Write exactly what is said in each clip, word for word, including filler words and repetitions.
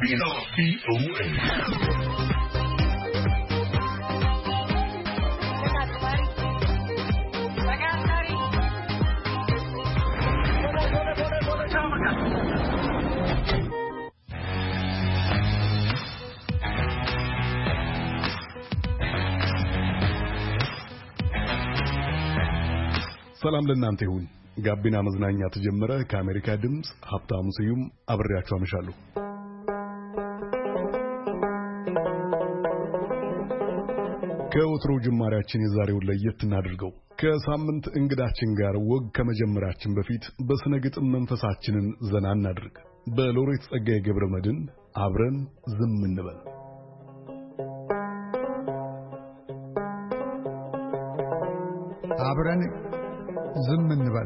ጋቢና ቪኦኤ ሰላም ለእናንተ ይሁን። ጋቢና መዝናኛ ተጀመረ። ከአሜሪካ ድምጽ ሀብታሙ ስዩም አብሬያችሁ አመሻለሁ። ከወትሮ ጅማሬያችን የዛሬውን ለየት እናድርገው። ከሳምንት እንግዳችን ጋር ወግ ከመጀመራችን በፊት በስነ ግጥም መንፈሳችንን ዘና እናድርግ። በሎሬት ጸጋዬ ገብረመድህን አብረን ዝም እንበል። አብረን ዝም እንበል፣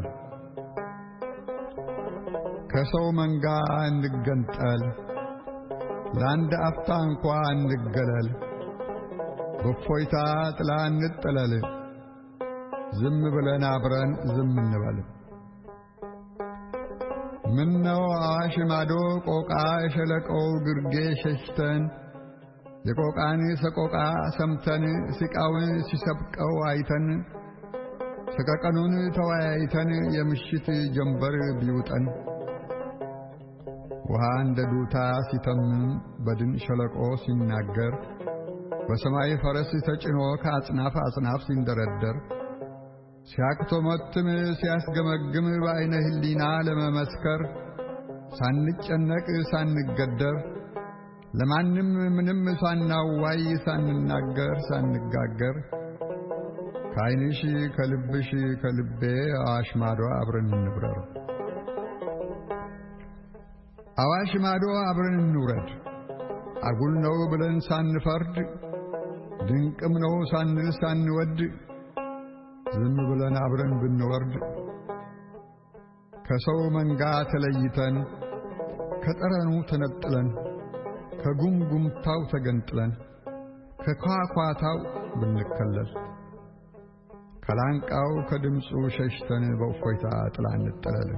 ከሰው መንጋ እንገንጠል፣ ለአንድ አፍታ እንኳ እንገለል፣ በእፎይታ ጥላ እንጠለል፣ ዝም ብለን አብረን ዝም እንበል። ምነው አዋሽ ማዶ ቆቃ የሸለቆው ግርጌ ሸሽተን የቆቃን ሰቆቃ ሰምተን ሲቃውን ሲሰብቀው አይተን ሰቀቀኑን ተወያይተን የምሽት ጀንበር ቢውጠን ውሃ እንደ ዱታ ሲተምም በድን ሸለቆ ሲናገር በሰማይ ፈረስ ተጭኖ ከአጽናፍ አጽናፍ ሲንደረደር ሲያክቶመትም ሲያስገመግም በዓይነ ህሊና ለመመስከር ሳንጨነቅ ሳንገደር ለማንም ምንም ሳናዋይ ሳንናገር ሳንጋገር ከዓይንሽ ከልብሽ ከልቤ አዋሽ ማዶ አብረን እንብረር። አዋሽ ማዶ አብረን እንውረድ። አጉል ነው ብለን ሳንፈርድ ድንቅም ነው ሳንል ሳንወድ ዝም ብለን አብረን ብንወርድ ከሰው መንጋ ተለይተን ከጠረኑ ተነጥለን ከጉምጉምታው ተገንጥለን ከኳኳታው ብንከለል ከላንቃው ከድምፁ ሸሽተን በእፎይታ ጥላ እንጠለል።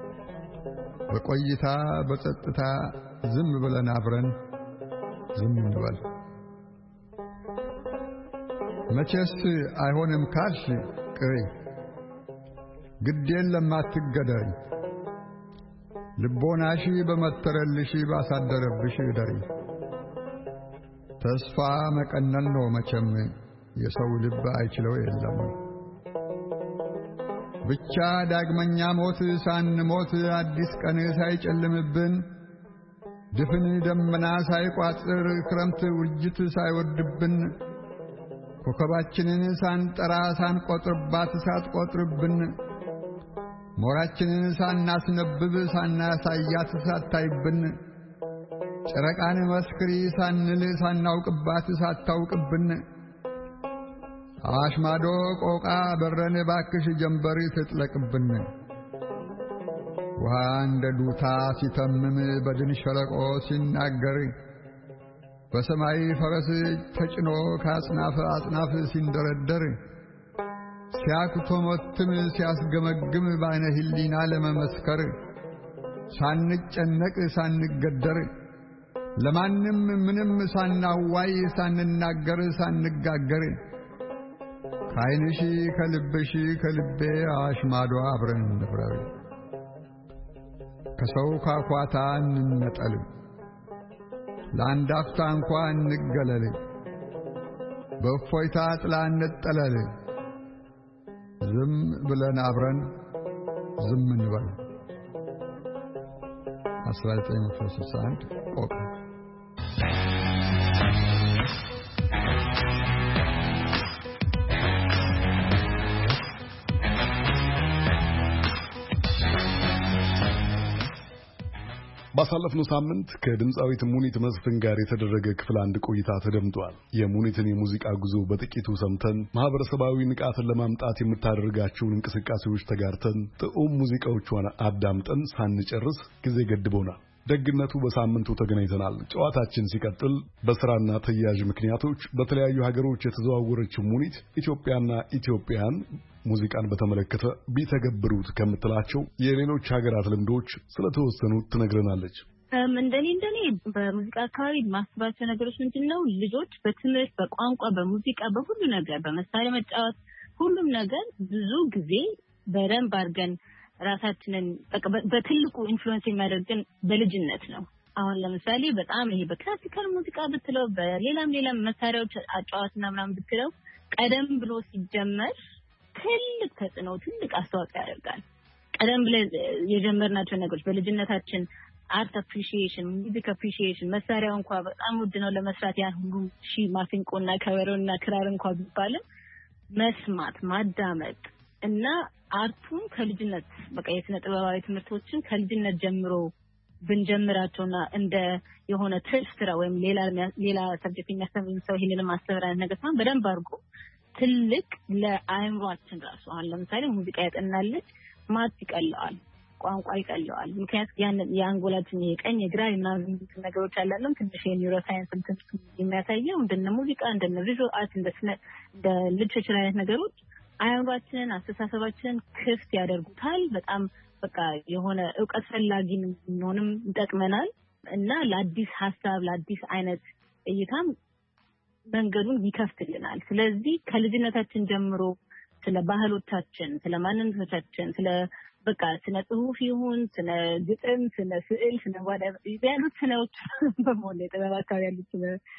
በቆይታ በጸጥታ ዝም ብለን አብረን ዝም እንበል። መቼስ አይሆንም ካልሽ ቅሪ፣ ግድ የለም አትገደሪ፣ ልቦናሽ በመተረልሽ ባሳደረብሽ ደሪ። ተስፋ መቀነን ነው መቼም የሰው ልብ አይችለው የለም። ብቻ ዳግመኛ ሞት ሳንሞት አዲስ ቀን ሳይጨልምብን ድፍን ደመና ሳይቋጥር ክረምት ውርጅት ሳይወርድብን ኮከባችንን ሳንጠራ ሳንቆጥርባት ሳትቆጥርብን ሞራችንን ሳናስነብብ ሳናሳያት ሳታይብን ጨረቃን መስክሪ ሳንል ሳናውቅባት ሳታውቅብን አዋሽ ማዶ ቆቃ በረን ባክሽ ጀንበር ትጥለቅብን። ውሃ እንደ ዱታ ሲተምም በድን ሸለቆ ሲናገር በሰማይ ፈረስ ተጭኖ ከአጽናፍ አጽናፍ ሲንደረደር ሲያክቶመትም ሲያስገመግም በዓይነ ህሊና ለመመስከር ሳንጨነቅ ሳንገደር ለማንም ምንም ሳናዋይ ሳንናገር ሳንጋገር ከዓይንሽ ከልብሽ ከልቤ አዋሽ ማዶ አብረን እንብረር። ከሰው ካኳታ እንነጠል፣ ለአንድ አፍታ እንኳ እንገለል፣ በእፎይታ ጥላ እንጠለል፣ ዝም ብለን አብረን ዝም እንበል። አስራ ዘጠኝ መቶ ስልሳ አንድ ቆቃ። ባሳለፍነው ሳምንት ከድምጻዊት ሙኒት መስፍን ጋር የተደረገ ክፍል አንድ ቆይታ ተደምጧል። የሙኒትን የሙዚቃ ጉዞ በጥቂቱ ሰምተን ማህበረሰባዊ ንቃትን ለማምጣት የምታደርጋቸውን እንቅስቃሴዎች ተጋርተን ጥዑም ሙዚቃዎቿን አዳምጠን ሳንጨርስ ጊዜ ገድቦናል። ደግነቱ በሳምንቱ ተገናኝተናል። ጨዋታችን ሲቀጥል በስራና ተያያዥ ምክንያቶች በተለያዩ ሀገሮች የተዘዋወረችው ሙኒት ኢትዮጵያና ኢትዮጵያን ሙዚቃን በተመለከተ ቢተገብሩት ከምትላቸው የሌሎች ሀገራት ልምዶች ስለተወሰኑት ትነግረናለች። እንደኔ እንደኔ በሙዚቃ አካባቢ ማስባቸው ነገሮች ምንድነው ልጆች በትምህርት በቋንቋ በሙዚቃ በሁሉ ነገር በመሳሪያ መጫወት ሁሉም ነገር ብዙ ጊዜ በደንብ አድርገን ራሳችንን በትልቁ ኢንፍሉዌንስ የሚያደርገን በልጅነት ነው። አሁን ለምሳሌ በጣም ይሄ በክላሲካል ሙዚቃ ብትለው በሌላም ሌላም መሳሪያዎች አጫዋትና ምናምን ብትለው ቀደም ብሎ ሲጀመር ትልቅ ተጽዕኖ ትልቅ አስተዋጽኦ ያደርጋል። ቀደም ብለን የጀመርናቸው ነገሮች በልጅነታችን አርት አፕሪሺዬሽን ሚውዚክ አፕሪሺዬሽን መሳሪያው እንኳን በጣም ውድ ነው ለመስራት ያን ሁሉ ሺ ማሲንቆና ከበሮና ክራር እንኳን ቢባልም መስማት ማዳመጥ እና አርቱን ከልጅነት በቃ የስነ ጥበባዊ ትምህርቶችን ከልጅነት ጀምሮ ብንጀምራቸውና እንደ የሆነ ትስራ ወይም ሌላ ሌላ ሰብጀክት የሚያስተምር ሰው ይሄንን ማስተማር ነገር ሳይሆን በደንብ አድርጎ ትልቅ ለአይምሮአችን ራሱ አሁን ለምሳሌ ሙዚቃ ያጠናልች ማት ይቀለዋል ቋንቋ ይቀለዋል ምክንያቱም ያን የአንጎላችን የቀኝ የግራ ምናምን ነገሮች አላለም ትንሽ የኒውሮ ሳይንስ ትምህርት የሚያሳየው እንደነ ሙዚቃ እንደነ ቪዥዋል አርት እንደነ እንደ ሊትሬቸር አይነት ነገሮች አይምሮአችንን አስተሳሰባችንን ክፍት ያደርጉታል በጣም በቃ የሆነ ዕውቀት ፈላጊ እንሆንም ይጠቅመናል እና ለአዲስ ሐሳብ ለአዲስ አይነት እይታም መንገዱን ይከፍትልናል። ስለዚህ ከልጅነታችን ጀምሮ ስለ ባህሎቻችን ስለ ማንነቶቻችን ስለ በቃ ስለ ጽሁፍ ይሁን ስለ ግጥም ስለ ስዕል ስለ ዋዳ ያሉት ስነዎች በመሆን የጥበብ አካባቢ ያሉት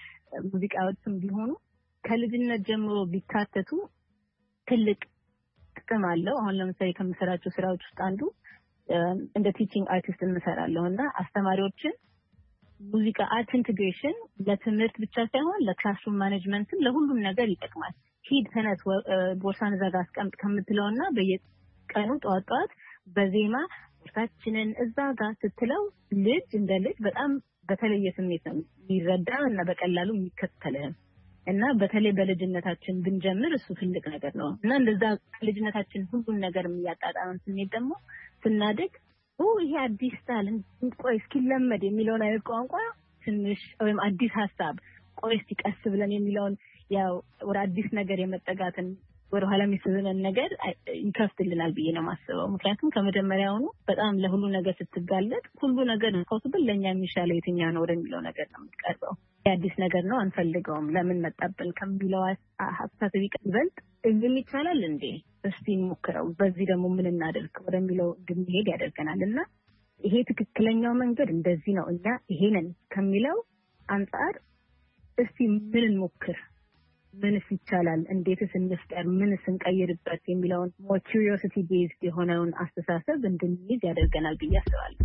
ሙዚቃዎችም ቢሆኑ ከልጅነት ጀምሮ ቢካተቱ ትልቅ ጥቅም አለው። አሁን ለምሳሌ ከምሰራቸው ስራዎች ውስጥ አንዱ እንደ ቲቺንግ አርቲስት እንሰራለን እና አስተማሪዎችን ሙዚቃ አርት ኢንተግሬሽን ለትምህርት ብቻ ሳይሆን ለክላስሩም ማኔጅመንትም ለሁሉም ነገር ይጠቅማል። ሂድ ተነስ ቦርሳን ዘጋ አስቀምጥ ከምትለውና በየቀኑ ጧት ጧት በዜማ ቦርሳችንን እዛ ጋር ስትለው ልጅ እንደ ልጅ በጣም በተለየ ስሜት ነው ይረዳ እና በቀላሉ የሚከተለው እና በተለይ በልጅነታችን ብንጀምር እሱ ትልቅ ነገር ነው እና እንደዛ ልጅነታችን ሁሉን ነገር የሚያጣጣመን ስሜት ደግሞ ስናድግ ኦ ይሄ አዲስ ስታይል ቆይ እስኪለመድ የሚለውን አይነት ቋንቋ ትንሽ ወይም አዲስ ሐሳብ ቆይ እስኪ ቀስ ብለን የሚለውን ያው ወደ አዲስ ነገር የመጠጋትን ወደ ኋላ የሚስብንን ነገር ይከፍትልናል ብዬ ነው የማስበው። ምክንያቱም ከመጀመሪያውኑ በጣም ለሁሉ ነገር ስትጋለጥ ሁሉ ነገር ፖሲብል ለኛ የሚሻለው የትኛው ነው ወደሚለው ነገር ነው የምትቀርበው። የአዲስ ነገር ነው አንፈልገውም ለምን መጣብን ከሚለው ሐሳብ ይበልጥ እዚህ ይቻላል እንዴ እስቲ እንሞክረው በዚህ ደግሞ ምን እናደርግ ወደሚለው እንድንሄድ ያደርገናልና ይሄ ትክክለኛው መንገድ እንደዚህ ነው እኛ ይሄንን ከሚለው አንፃር እስቲ ምን እንሞክር ምንስ ይቻላል እንዴትስ እንፍጠር ምንስ እንቀይርበት የሚለውን ሞር ኪዩሪዮሲቲ ቤዝድ የሆነውን አስተሳሰብ እንድንይዝ ያደርገናል ብዬ አስባለሁ።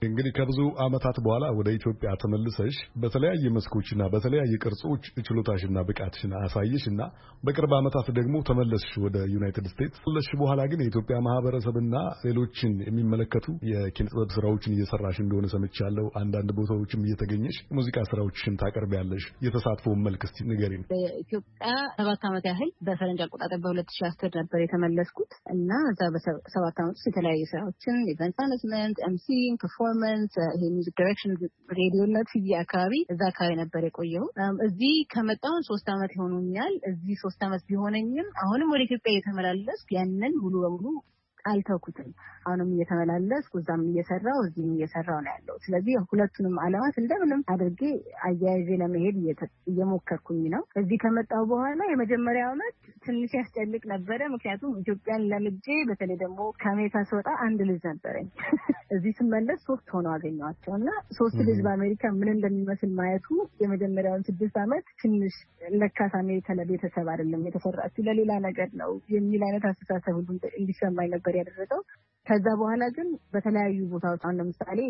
እንግዲህ ከብዙ ዓመታት በኋላ ወደ ኢትዮጵያ ተመልሰሽ በተለያየ መስኮችና በተለያየ ቅርጾች ችሎታሽና ብቃትሽን አሳየሽና በቅርብ ዓመታት ደግሞ ተመለስሽ ወደ ዩናይትድ ስቴትስ። ተመለስሽ በኋላ ግን የኢትዮጵያ ማህበረሰብና ሌሎችን የሚመለከቱ የኪነ ጥበብ ስራዎችን እየሰራሽ እንደሆነ ሰምቻለሁ። አንዳንድ ቦታዎችም እየተገኘሽ ሙዚቃ ስራዎችሽን ታቀርቢያለሽ። የተሳትፎውን መልክ እስቲ ንገሪኝ። በኢትዮጵያ ሰባት ዓመት ያህል በፈረንጅ አቆጣጠር በሁለት ሺህ አስር ነበር የተመለስኩት እና እዛ በሰባት ዓመት ውስጥ የተለያዩ ስራዎችን ኢቨንት ማኔጅመንት፣ ኤምሲንግ፣ ፐርፎርማንስ፣ ይሄ ሚውዚክ ዳይሬክሽን፣ ሬዲዮ እና ቲቪ አካባቢ እዛ አካባቢ ነበር የቆየው። እዚህ ከመጣሁ ሶስት ዓመት ሆኖኛል። እዚህ ሶስት ዓመት ቢሆነኝም አሁንም ወደ ኢትዮጵያ እየተመላለስኩ ያንን ሙሉ በሙሉ አልተውኩትም። አሁንም እየተመላለስኩ እዛም እየሰራው እዚህም እየሰራው ነው ያለው። ስለዚህ ሁለቱንም ዓለማት እንደምንም አድርጌ አያይዤ ለመሄድ እየሞከርኩኝ ነው። እዚህ ከመጣሁ በኋላ የመጀመሪያው ዓመት ትንሽ ያስጨንቅ ነበረ። ምክንያቱም ኢትዮጵያን ለምጄ በተለይ ደግሞ ከአሜሪካ ስወጣ አንድ ልጅ ነበረኝ። እዚህ ስመለስ ሶስት ሆነው አገኘኋቸው እና ሶስት ልጅ በአሜሪካ ምን እንደሚመስል ማየቱ የመጀመሪያውን ስድስት ዓመት ትንሽ ለካስ አሜሪካ ለቤተሰብ አይደለም የተሰራችው ለሌላ ነገር ነው የሚል አይነት አስተሳሰብ ሁሉ እንዲሰማኝ ነበር ያደረገው። ከዛ በኋላ ግን በተለያዩ ቦታዎች አሁን ለምሳሌ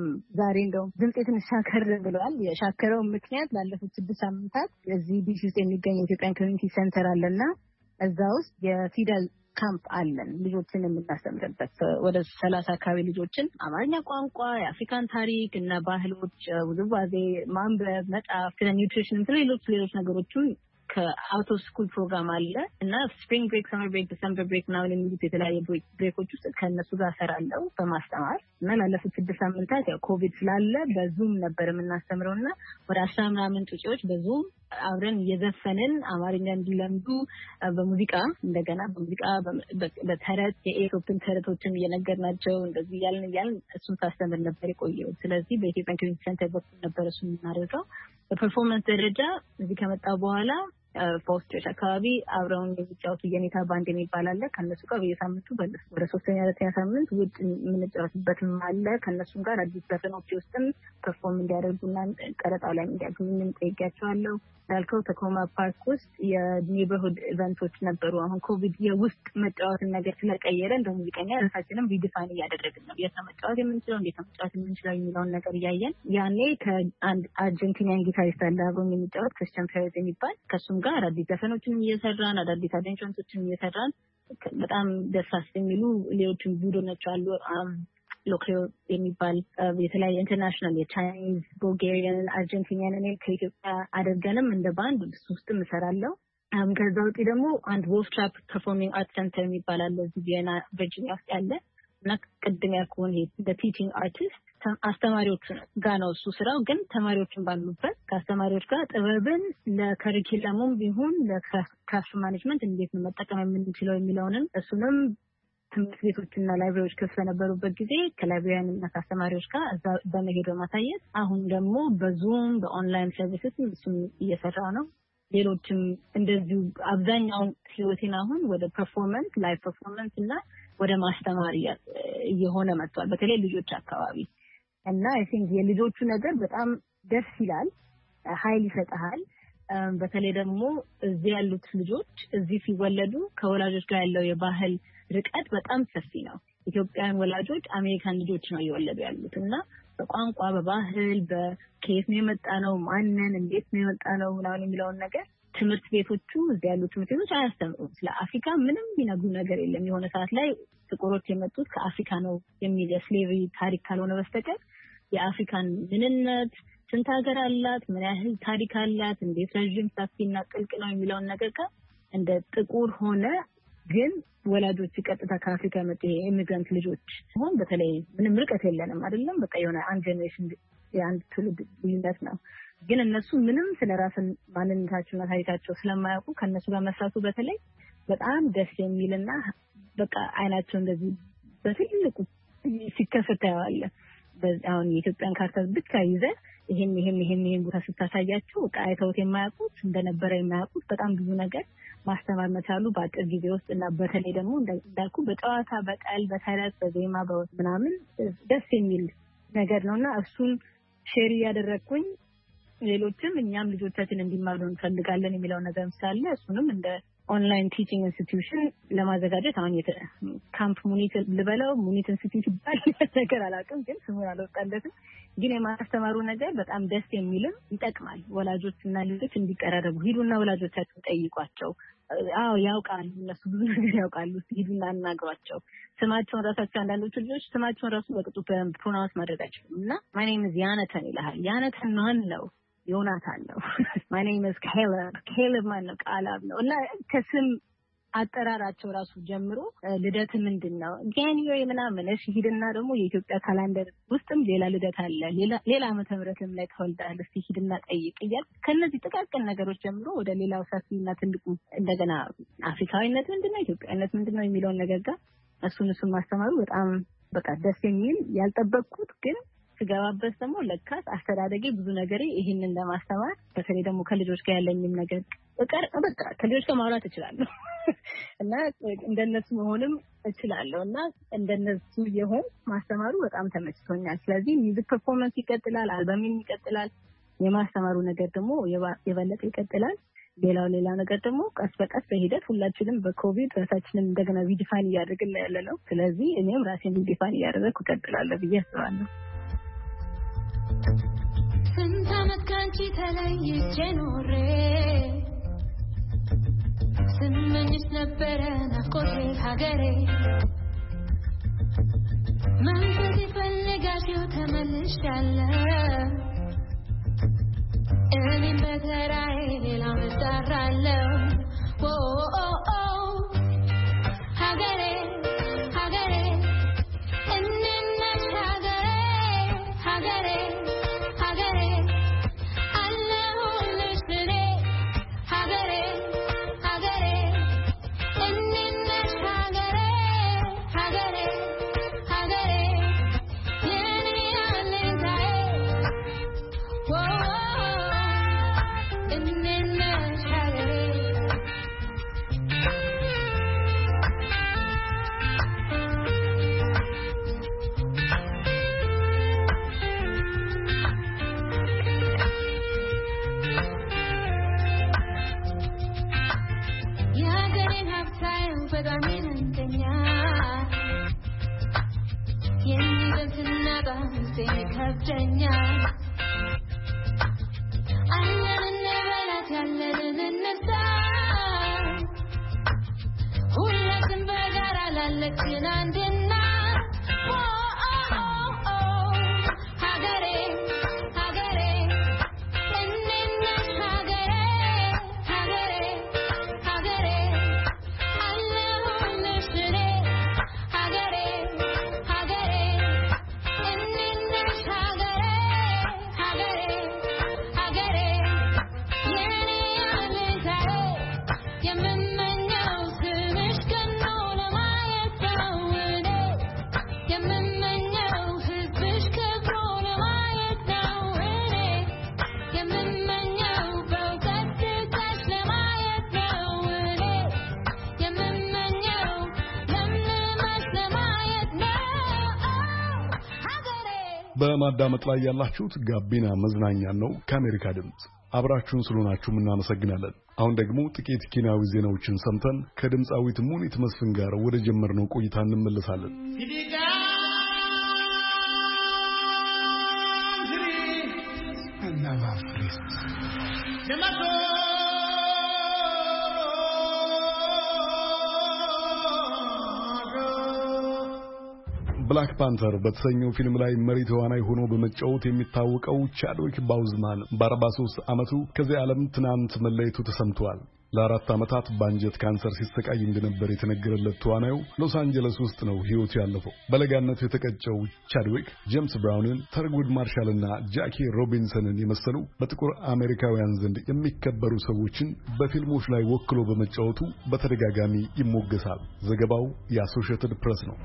ዛሬ እንደው ድምጼ ትንሽ ሻከር ብለዋል። የሻከረው ምክንያት ላለፉት ስድስት ሳምንታት እዚህ ዲሲ ውስጥ የሚገኝ የኢትዮጵያን ኮሚኒቲ ሴንተር አለና እዛ ውስጥ የፊደል ካምፕ አለን ልጆችን የምናስተምርበት ወደ ሰላሳ አካባቢ ልጆችን አማርኛ ቋንቋ፣ የአፍሪካን ታሪክ እና ባህሎች፣ ውዝዋዜ፣ ማንበብ፣ መጻፍ፣ ስለ ኒውትሪሽን፣ ሌሎች ሌሎች ነገሮችን ከአውቶ ስኩል ፕሮግራም አለ እና ስፕሪንግ ብሬክ፣ ሰመር ብሬክ፣ ዲሰምበር ብሬክ ምናምን የሚሉት የተለያየ ብሬኮች ውስጥ ከእነሱ ጋር እሰራለሁ በማስተማር እና ላለፉት ስድስት ሳምንታት ያው ኮቪድ ስላለ በዙም ነበር የምናስተምረው እና ወደ አስራ ምናምን ጡጪዎች በዙም አብረን እየዘፈንን አማርኛ እንዲለምዱ በሙዚቃ እንደገና በሙዚቃ በተረት የኢትዮጵያን ተረቶችን እየነገርናቸው እንደዚህ እያልን እያልን እሱን ሳስተምር ነበር የቆየው። ስለዚህ በኢትዮጵያ ኮሚኒቲ ሴንተር በኩል ነበር እሱን የምናደርገው። በፐርፎርማንስ ደረጃ እዚህ ከመጣሁ በኋላ ፎስተርስ አካባቢ አብረውን የሚጫወቱ የኔታ ባንድ የሚባል አለ። ከነሱ ጋር በየሳምንቱ ወደ ሶስተኛ አራተኛ ሳምንት ውጭ የምንጫወትበትም አለ። ከነሱም ጋር አዲስ ዘፈኖች ውስጥም ፐርፎርም እንዲያደርጉና ቀረጻው ላይ እንዲያገኙ ጠይቄያቸዋለሁ። እንዳልከው ተኮማ ፓርክ ውስጥ የኔበርሁድ ኢቨንቶች ነበሩ። አሁን ኮቪድ የውስጥ መጫወትን ነገር ስለቀየረ እንደ ሙዚቀኛ ራሳችንም ሪዲፋይን እያደረግን ነው። የት መጫወት የምንችለው እንዴት መጫወት የምንችለው የሚለውን ነገር እያየን ያኔ ከአንድ አርጀንቲናን ጊታሪስት አለ አብሮኝ የሚጫወት ክርስቲያን ፔሬዝ የሚባል ከሱም ጋር አዳዲስ ዘፈኖችን እየሰራን አዳዲስ አሬንጅመንቶችን እየሰራን በጣም ደስ የሚሉ ሌሎችም ቡድኖች አሉ። ሎክሬዮ የሚባል የተለያየ ኢንተርናሽናል የቻይኒዝ፣ ቡልጋሪያን፣ አርጀንቲናን እኔ ከኢትዮጵያ አድርገንም እንደ ባንድ እሱ ውስጥም እሰራለሁ። ከዛ ውጪ ደግሞ አንድ ወልፍትራፕ ፐርፎርሚንግ አርት ሴንተር የሚባል አለ እዚህ ቪየና ቨርጂኒያ ውስጥ ያለ እና ቅድም ያልኩህን ይሄ በቲቺንግ አርቲስት አስተማሪዎቹ ጋር ነው እሱ ስራው። ግን ተማሪዎችን ባሉበት ከአስተማሪዎች ጋር ጥበብን ለከሪኩለሙም ቢሆን ለክላስ ማኔጅመንት እንዴት ነው መጠቀም የምንችለው የሚለውንም እሱንም ትምህርት ቤቶችና ላይብራሪዎች ክፍት በነበሩበት ጊዜ ከላይብራሪያን እና ከአስተማሪዎች ጋር እዛ በመሄድ በማሳየት አሁን ደግሞ በዙም በኦንላይን ሰርቪስስ እሱም እየሰራ ነው። ሌሎችም እንደዚሁ አብዛኛውን ህይወቴን አሁን ወደ ፐርፎርማንስ ላይቭ ፐርፎርማንስ እና ወደ ማስተማር እየሆነ መጥቷል። በተለይ ልጆች አካባቢ እና አይ ቲንክ የልጆቹ ነገር በጣም ደስ ይላል፣ ኃይል ይሰጣል። በተለይ ደግሞ እዚህ ያሉት ልጆች እዚህ ሲወለዱ ከወላጆች ጋር ያለው የባህል ርቀት በጣም ሰፊ ነው። ኢትዮጵያውያን ወላጆች አሜሪካን ልጆች ነው እየወለዱ ያሉት እና በቋንቋ በባህል በከየት ነው የመጣ ነው ማንን እንዴት ነው የመጣ ነው ምናምን የሚለውን ነገር ትምህርት ቤቶቹ እዚህ ያሉ ትምህርት ቤቶች አያስተምሩም። ስለ አፍሪካ ምንም ቢነግሩ ነገር የለም። የሆነ ሰዓት ላይ ጥቁሮች የመጡት ከአፍሪካ ነው የሚል የስሌቨሪ ታሪክ ካልሆነ በስተቀር የአፍሪካን ምንነት፣ ስንት ሀገር አላት፣ ምን ያህል ታሪክ አላት፣ እንዴት ረዥም ሰፊና ጥልቅ ነው የሚለውን ነገር ጋር እንደ ጥቁር ሆነ ግን ወላጆች ቀጥታ ከአፍሪካ የመጡ ኢሚግራንት ልጆች ሆን በተለይ ምንም ርቀት የለንም አይደለም። በቃ የሆነ አንድ ጀነሬሽን የአንድ ትውልድ ልዩነት ነው። ግን እነሱ ምንም ስለራስን ማንነታቸውና ታሪካቸው ስለማያውቁ ከነሱ ጋር መስራቱ በተለይ በጣም ደስ የሚልና በቃ አይናቸው እንደዚህ በትልቁ ሲከፈት ያዋለ በአሁን የኢትዮጵያን ካርታ ብቻ ይዘህ ይሄን ይሄን ይሄን ይሄን ቦታ ስታሳያቸው በቃ አይተውት የማያውቁት እንደነበረ የማያውቁት በጣም ብዙ ነገር ማስተማር መቻሉ በአጭር ጊዜ ውስጥ እና በተለይ ደግሞ እንዳልኩ በጨዋታ በቀል በተረት በዜማ በምናምን ደስ የሚል ነገር ነውና እሱን ሼር ያደረኩኝ ሌሎችም እኛም ልጆቻችን እንዲማሩ እንፈልጋለን የሚለው ነገር ስላለ እሱንም እንደ ኦንላይን ቲቺንግ ኢንስቲትዩሽን ለማዘጋጀት አሁን ካምፕ ሙኒት ልበለው ሙኒት ኢንስቲትዩት ይባል ነገር አላውቅም ግን ስሙን አልወጣለትም ግን የማስተማሩ ነገር በጣም ደስ የሚልም ይጠቅማል ወላጆችና ልጆች እንዲቀራረቡ ሂዱና ወላጆቻችሁን ጠይቋቸው አዎ ያውቃሉ እነሱ ብዙ ነገር ያውቃሉ ሂዱና አናግሯቸው ስማቸውን ራሳቸው አንዳንዶቹ ልጆች ስማቸውን ራሱ በቅጡ ፕሮናውንስ ማድረግ አይችሉም እና my name is ያነተን ይላል ያነተን ማን ነው ዮናታን ነው my name is Caleb Caleb ማን ነው ቃላብ ነው እና ከስም አጠራራቸው ራሱ ጀምሮ ልደት ምንድነው ጃንዋሪ ምናምን እሺ ሂድና ደግሞ የኢትዮጵያ ካላንደር ውስጥም ሌላ ልደት አለ ሌላ ሌላ ዓመተ ምህረትም ላይ ተወልዳል እስቲ ሂድና ጠይቅ ይያል ከነዚህ ጥቃቅን ነገሮች ጀምሮ ወደ ሌላው ሰፊና ትልቁ እንደገና አፍሪካዊነት ምንድነው ኢትዮጵያዊነት ምንድነው የሚለው ነገር ጋር እሱን እሱን ማስተማሩ በጣም በቃ ደስ የሚል ያልጠበቅኩት ግን ስጋባበት ደግሞ ለካስ አስተዳደጌ ብዙ ነገር ይሄንን ለማስተማር በተለይ ደግሞ ከልጆች ጋር ያለኝም ነገር በቀር በቃ ከልጆች ጋር ማውራት እችላለሁ እና እንደነሱ መሆንም እችላለሁ እና እንደነሱ የሆን ማስተማሩ በጣም ተመችቶኛል ስለዚህ ሚውዚክ ፐርፎርማንስ ይቀጥላል አልበሚም ይቀጥላል የማስተማሩ ነገር ደግሞ የበለጠ ይቀጥላል ሌላው ሌላ ነገር ደግሞ ቀስ በቀስ በሂደት ሁላችንም በኮቪድ ራሳችንን እንደገና ሪዲፋይን እያደረግን ያለነው ስለዚህ እኔም ራሴን ሪዲፋይን እያደረግኩ እቀጥላለሁ ብዬ አስባለሁ ስንት ዓመት ካንቺ ተለይቼ ኖሬ ስመኝሽ ነበረ ናፍቆቴ ሀገሬ መንፈሴ ፈልጋሽው ተመልሻለሁ እኔም በተራዬ ሌላ መጣራለሁ ሀገሬ ሀገሬ እንነሽ ሀገሬ ሀገሬ በማዳመጥ ላይ ያላችሁት ጋቢና መዝናኛ ነው ከአሜሪካ ድምጽ አብራችሁን ስለሆናችሁ እናመሰግናለን አሁን ደግሞ ጥቂት ኪናዊ ዜናዎችን ሰምተን ከድምጻዊት ሙኒት መስፍን ጋር ወደ ጀመርነው ቆይታ እንመለሳለን ብላክ ፓንተር በተሰኘው ፊልም ላይ መሪ ተዋናይ ሆኖ በመጫወት የሚታወቀው ቻድዊክ ባውዝማን በአርባ ሦስት ዓመቱ ከዚህ ዓለም ትናንት መለየቱ ተሰምቷል። ለአራት ዓመታት በአንጀት ካንሰር ሲሰቃይ እንደነበር የተነገረለት ተዋናዩ ሎስ አንጀለስ ውስጥ ነው ሕይወቱ ያለፈው። በለጋነቱ የተቀጨው ቻድዊክ ጄምስ ብራውንን፣ ተርጉድ ማርሻልና ጃኪ ሮቢንሰንን የመሰሉ በጥቁር አሜሪካውያን ዘንድ የሚከበሩ ሰዎችን በፊልሞች ላይ ወክሎ በመጫወቱ በተደጋጋሚ ይሞገሳል። ዘገባው የአሶሺየትድ ፕሬስ ነው።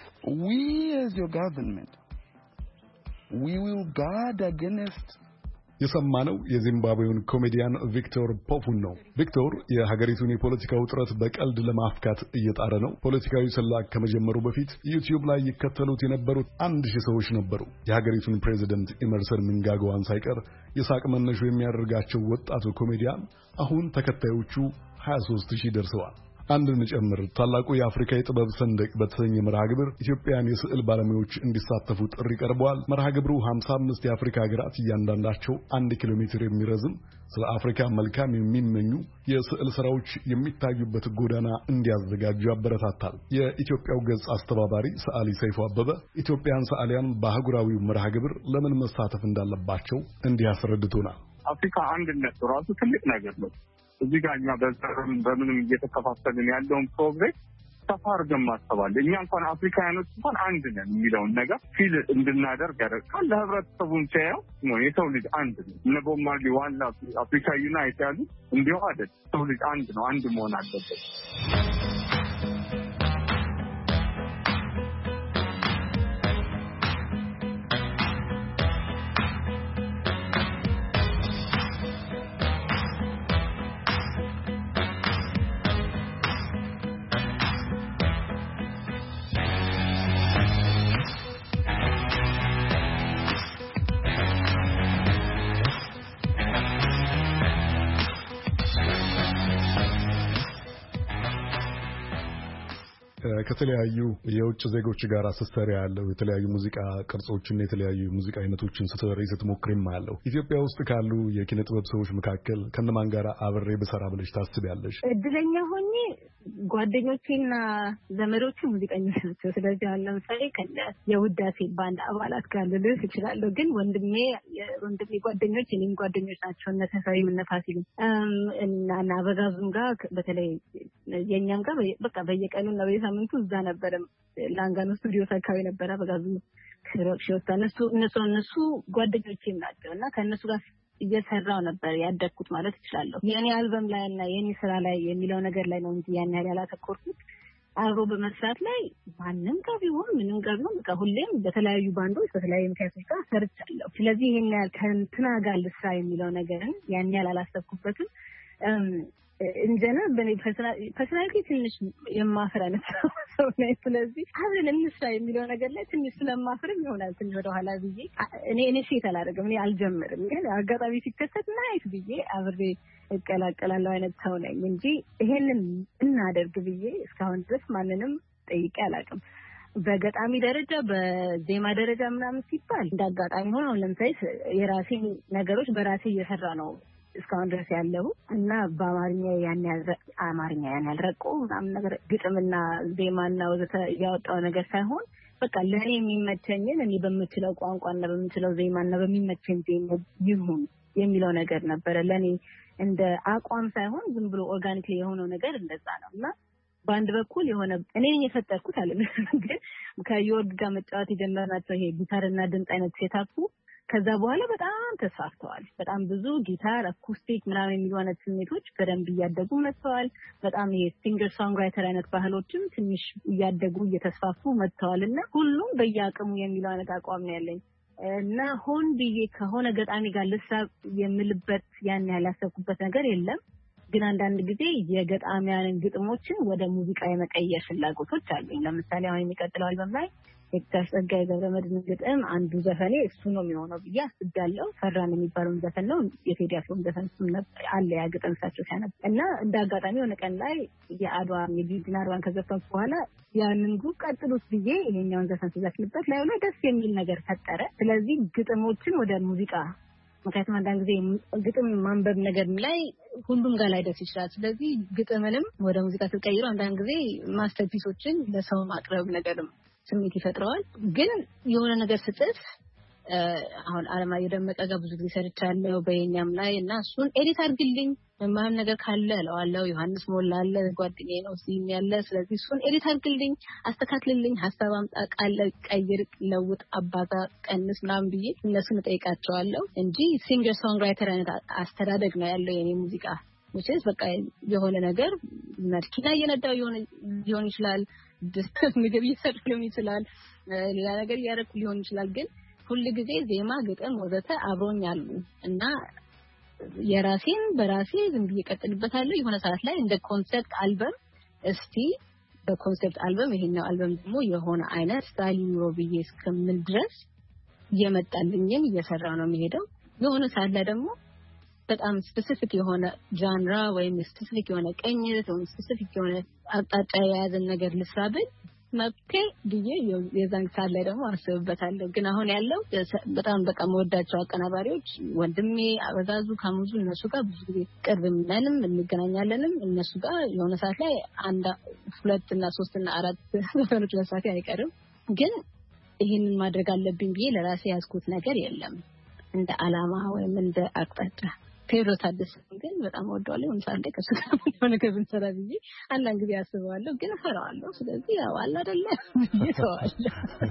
We as your government, we will guard against የሰማነው የዚምባብዌውን ኮሜዲያን ቪክቶር ፖፉን ነው። ቪክቶር የሀገሪቱን የፖለቲካ ውጥረት በቀልድ ለማፍካት እየጣረ ነው። ፖለቲካዊ ስላቅ ከመጀመሩ በፊት ዩቲዩብ ላይ ይከተሉት የነበሩት አንድ ሺህ ሰዎች ነበሩ። የሀገሪቱን ፕሬዚደንት ኢመርሰን ምንጋግዋን ሳይቀር የሳቅ መነሹ የሚያደርጋቸው ወጣቱ ኮሜዲያን አሁን ተከታዮቹ ሀያ ሦስት ሺህ ደርሰዋል። አንድን ጨምር ታላቁ የአፍሪካ የጥበብ ሰንደቅ በተሰኘ መርሃ ግብር ኢትዮጵያን የስዕል ባለሙያዎች እንዲሳተፉ ጥሪ ቀርበዋል። መርሃ ግብሩ ሃምሳ አምስት የአፍሪካ ሀገራት እያንዳንዳቸው አንድ ኪሎ ሜትር የሚረዝም ስለ አፍሪካ መልካም የሚመኙ የስዕል ስራዎች የሚታዩበት ጎዳና እንዲያዘጋጁ ያበረታታል። የኢትዮጵያው ገጽ አስተባባሪ ሰዓሊ ሰይፉ አበበ ኢትዮጵያን ሰዓሊያን በአህጉራዊው መርሃ ግብር ለምን መሳተፍ እንዳለባቸው እንዲህ አስረድቶናል። አፍሪካ አንድነት ራሱ ትልቅ ነገር ነው። እዚህ ጋር እኛ በዘርም በምንም እየተከፋፈልን ያለውን ፕሮግሬስ ሰፋ አድርገን ማሰብ አለ። እኛ እንኳን አፍሪካውያኖች እንኳን አንድ ነን የሚለውን ነገር ፊል እንድናደርግ ያደርጋል። ለህብረተሰቡን ሲያየው የሰው ልጅ አንድ ነው። እነ ቦብ ማርሊ ዋን አፍሪካ ዩናይት ያሉት እንዲሁ አይደል። ሰው ልጅ አንድ ነው፣ አንድ መሆን አለበት። ከተለያዩ የውጭ ዜጎች ጋር ስትሰሪ ያለው የተለያዩ ሙዚቃ ቅርጾችና የተለያዩ ሙዚቃ አይነቶችን ስትሰሪ ስትሞክሪም ያለው ኢትዮጵያ ውስጥ ካሉ የኪነ ጥበብ ሰዎች መካከል ከነማን ጋር አብሬ ብሰራ ብለሽ ታስቢያለሽ? እድለኛ ሆኜ ጓደኞቼና ዘመዶቼ ሙዚቀኞች ናቸው። ስለዚህ አሁን ለምሳሌ ከነ የውዳሴ ባንድ አባላት ጋር ልልህ እችላለሁ። ግን ወንድሜ ወንድሜ ጓደኞች የኔም ጓደኞች ናቸው። እነ ተፈሪ ምነፋሲል እና እና በጋዙም ጋር በተለይ የኛም ጋር በቃ በየቀኑ እና በየሳምንቱ እዛ ነበር። ላንጋኖ ስቱዲዮ አካባቢ ነበር በጋዙ ክሮክሽ ወጣ። እነሱ እነሱ እነሱ ጓደኞቼም ናቸው እና ከእነሱ ጋር እየሰራው ነበር ያደግኩት ማለት እችላለሁ። የኔ አልበም ላይ እና የኔ ስራ ላይ የሚለው ነገር ላይ ነው እንጂ ያን ያህል ያላተኮርኩት። አብሮ በመስራት ላይ ማንም ጋር ቢሆን ምንም ጋር ቢሆን በቃ ሁሌም በተለያዩ ባንዶች በተለያዩ ምክንያቶች ጋር ሰርቻለሁ። ስለዚህ ይሄን ያህል ከእንትና ጋር ልስራ የሚለው ነገርን ያን ያህል አላሰብኩበትም። እንጀና በኔ ፐርሰናሊቲ ትንሽ የማፍር አይነት ሰው ነኝ። ስለዚህ አብረን እንስራ የሚለው ነገር ላይ ትንሽ ስለማፍርም ይሆናል ትንሽ ወደ ኋላ ብዬ እኔ እኔ ሴት አላደርግም፣ እኔ አልጀምርም። ግን አጋጣሚ ሲከሰት ናይት ብዬ አብሬ እቀላቀላለሁ አይነት ሰው ነኝ እንጂ ይሄንን እናደርግ ብዬ እስካሁን ድረስ ማንንም ጠይቄ አላውቅም። በገጣሚ ደረጃ በዜማ ደረጃ ምናምን ሲባል እንዳጋጣሚ ሆኖ ለምሳሌ የራሴን ነገሮች በራሴ እየሰራ ነው እስካሁን ድረስ ያለው እና በአማርኛ ያን ያህል አማርኛ ያን ያህል ረቆ ምናምን ነገር ግጥምና ዜማና ወዘተ ያወጣው ነገር ሳይሆን በቃ ለእኔ የሚመቸኝን እኔ በምችለው ቋንቋና በምችለው ዜማና በሚመቸኝ ዜማ ይሁን የሚለው ነገር ነበረ ለእኔ እንደ አቋም ሳይሆን ዝም ብሎ ኦርጋኒክሊ የሆነው ነገር እንደዛ ነው። እና በአንድ በኩል የሆነ እኔ የፈጠርኩት አለ ግን ከዮርግ ጋር መጫወት የጀመርናቸው ይሄ ጊታርና ድምፅ አይነት ሴታፑ ከዛ በኋላ በጣም ተስፋፍተዋል። በጣም ብዙ ጊታር አኩስቲክ ምናምን የሚሉ አይነት ስሜቶች በደንብ እያደጉ መጥተዋል። በጣም ይሄ ሲንገር ሶንግራይተር አይነት ባህሎችም ትንሽ እያደጉ እየተስፋፉ መጥተዋል እና ሁሉም በየአቅሙ የሚለው አይነት አቋም ነው ያለኝ እና ሆን ብዬ ከሆነ ገጣሚ ጋር ልስራ የምልበት ያን ያህል ያሰብኩበት ነገር የለም። ግን አንዳንድ ጊዜ የገጣሚያንን ግጥሞችን ወደ ሙዚቃ የመቀየር ፍላጎቶች አሉኝ። ለምሳሌ አሁን የሚቀጥለው አልበም ላይ ዶክተር ጸጋዬ ገብረመድህን ግጥም አንዱ ዘፈኔ እሱ ነው የሚሆነው ብዬ አስቤያለሁ። ፈራን የሚባለውን ዘፈን ነው የቴዲ አፍሮን ዘፈን አለ ያ ግጥም እሳቸው ሲያነብ እና እንደ አጋጣሚ የሆነ ቀን ላይ የአድዋ የቢድና አድዋን ከዘፈንኩ በኋላ ያንን ጉድ ቀጥሉት ብዬ ይሄኛውን ዘፈን ስዘፍንበት ላይ ላይ ደስ የሚል ነገር ፈጠረ። ስለዚህ ግጥሞችን ወደ ሙዚቃ ምክንያቱም አንዳንድ ጊዜ ግጥም ማንበብ ነገር ላይ ሁሉም ጋር ላይ ደስ ይችላል። ስለዚህ ግጥምንም ወደ ሙዚቃ ስትቀይረው አንዳንድ ጊዜ ማስተርፒሶችን ለሰው ማቅረብ ነገርም ስሜት ይፈጥረዋል። ግን የሆነ ነገር ስጽፍ አሁን አለማየሁ ደመቀ ጋር ብዙ ጊዜ ሰርቻለሁ በየኛም ላይ እና እሱን ኤዲት አድርግልኝ የማይሆን ነገር ካለ እለዋለሁ። ዮሐንስ ሞላ አለ ጓደኛዬ ነው እዚህም ያለ። ስለዚህ እሱን ኤዲት አድርግልኝ፣ አስተካክልልኝ፣ ሀሳብ አምጣ፣ ቃል ቀይር፣ ለውጥ፣ አባዛ፣ ቀንስ ምናምን ብዬ እነሱን እጠይቃቸዋለሁ እንጂ ሲንገር ሶንግራይተር አይነት አስተዳደግ ነው ያለው የኔ ሙዚቃ። which is በቃ የሆነ ነገር መኪና እየነዳው የሆነ ሊሆን ይችላል፣ ምግብ እየሰራሁ ሊሆን ይችላል፣ ሌላ ነገር እያደረኩ ሊሆን ይችላል። ግን ሁሉ ጊዜ ዜማ ግጥም ወዘተ አብሮኛሉ እና የራሴን በራሴ ዝም ብዬ ቀጥልበታለሁ የሆነ ሰዓት ላይ እንደ ኮንሰፕት አልበም እስቲ በኮንሰፕት አልበም ይሄኛው አልበም ደግሞ የሆነ አይነት ስታይል ነው ብዬ እስከምን ድረስ የመጣልኝን እየሰራ ነው የሚሄደው የሆነ ሰዓት ላይ ደግሞ በጣም ስፔሲፊክ የሆነ ጃንራ ወይም ስፔሲፊክ የሆነ ቅኝት ወይም ስፔሲፊክ የሆነ አቅጣጫ የያዘን ነገር ልስራበት መብቴ ብዬ የዛን ሰዓት ላይ ደግሞ አስብበታለሁ ግን አሁን ያለው በጣም በቃ መወዳቸው አቀናባሪዎች ወንድሜ አበዛዙ ካሙዙ እነሱ ጋር ብዙ ጊዜ ቅርብ ነንም እንገናኛለንም እነሱ ጋር የሆነ ሰዓት ላይ አንድ ሁለት እና ሶስት እና አራት ዘፈኖች ለሳፊ አይቀርም ግን ይሄንን ማድረግ አለብኝ ብዬ ለራሴ ያዝኩት ነገር የለም እንደ አላማ ወይም እንደ አቅጣጫ ቴዎድሮስ ታደሰ ግን በጣም ወደዋለሁ እንሳለ ከሱ ጋር የሆነ ነገር ብንሰራ ብዬ አንዳንድ ጊዜ አስባለሁ ግን እፈራዋለሁ ስለዚህ ያው አለ አይደለ ይተዋለሁ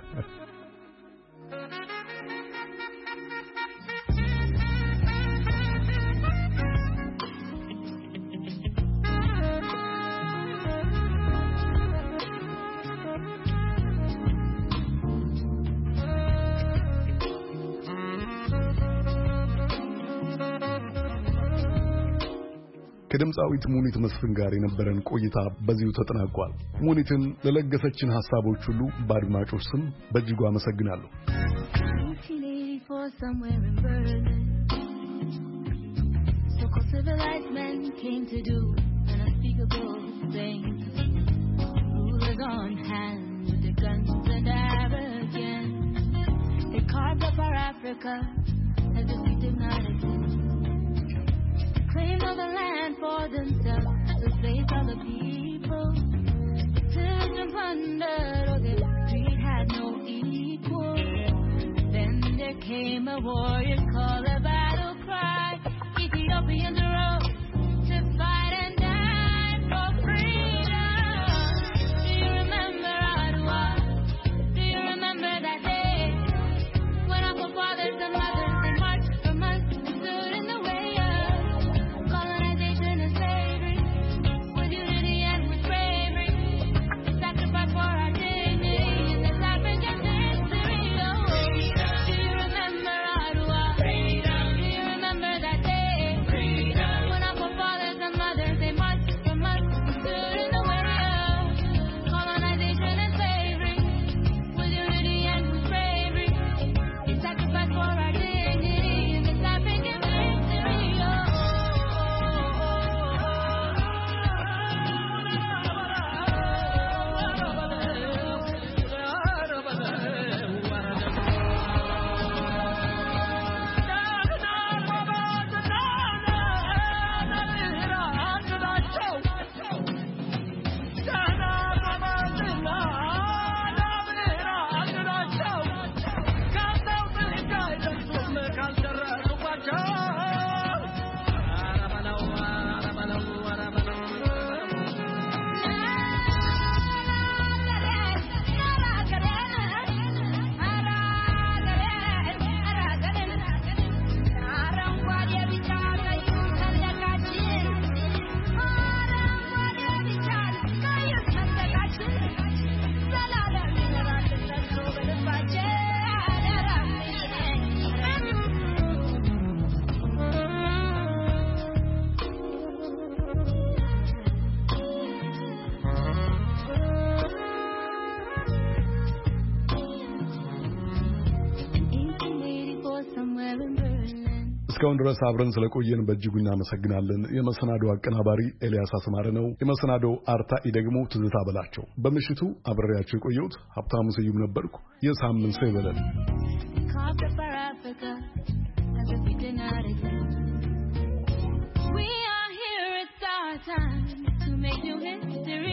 ከድምጻዊት ሙኒት መስፍን ጋር የነበረን ቆይታ በዚሁ ተጠናቋል። ሙኒትን ለለገሰችን ሐሳቦች ሁሉ በአድማጮች ስም በእጅጉ አመሰግናለሁ። Claim of the land for themselves, the slaves of the people. Pillaged and plundered, oh, their greed had no equal. Then there came a warrior's call, a battle cry. Ethiopians arose to fight and die for freedom. Do you remember Adwa? Do you remember that day when our fathers and mothers they marched for months and stood in the way of for our dignity and the life and justice. እስካሁን ድረስ አብረን ስለቆየን በእጅጉ እናመሰግናለን። የመሰናዶ አቀናባሪ ኤልያስ አስማረ ነው። የመሰናዶ አርታኢ ደግሞ ትዝታ በላቸው። በምሽቱ አብሬያችሁ የቆየሁት ሀብታሙ ስዩም ነበርኩ። የሳምንት ሰው ይበለን። We are here, it's our time to make new history.